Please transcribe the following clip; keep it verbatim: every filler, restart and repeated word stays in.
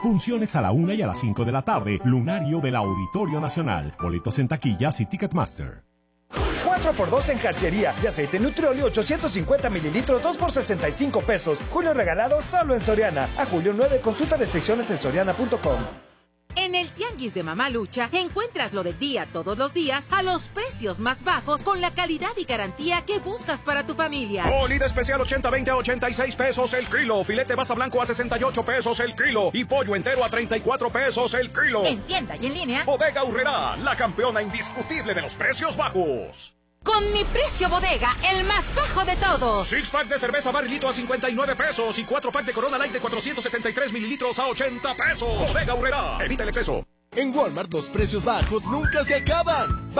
Funciones a la una y a las cinco de la tarde. Lunario del Auditorio Nacional. Boletos en taquillas y Ticketmaster. cuatro por dos en Jarciería y aceite Nutrioli ochocientos cincuenta mililitros, dos por sesenta y cinco pesos. Julio regalado solo en Soriana. A julio nueve, consulta restricciones en soriana punto com. En el Tianguis de Mamalucha encuentras lo del día todos los días a los precios más bajos con la calidad y garantía que buscas para tu familia. Molida especial ochenta veinte a ochenta y seis pesos el kilo. Filete basa blanco a sesenta y ocho pesos el kilo. Y pollo entero a treinta y cuatro pesos el kilo. En tienda y en línea. Bodega Aurrerá, la campeona indiscutible de los precios bajos. Con mi precio bodega, el más bajo de todos. Six pack de cerveza barrilito a cincuenta y nueve pesos y cuatro pack de Corona Light de cuatrocientos setenta y tres mililitros a ochenta pesos. Bodega Aurrerá, evita el exceso. En Walmart los precios bajos nunca se acaban.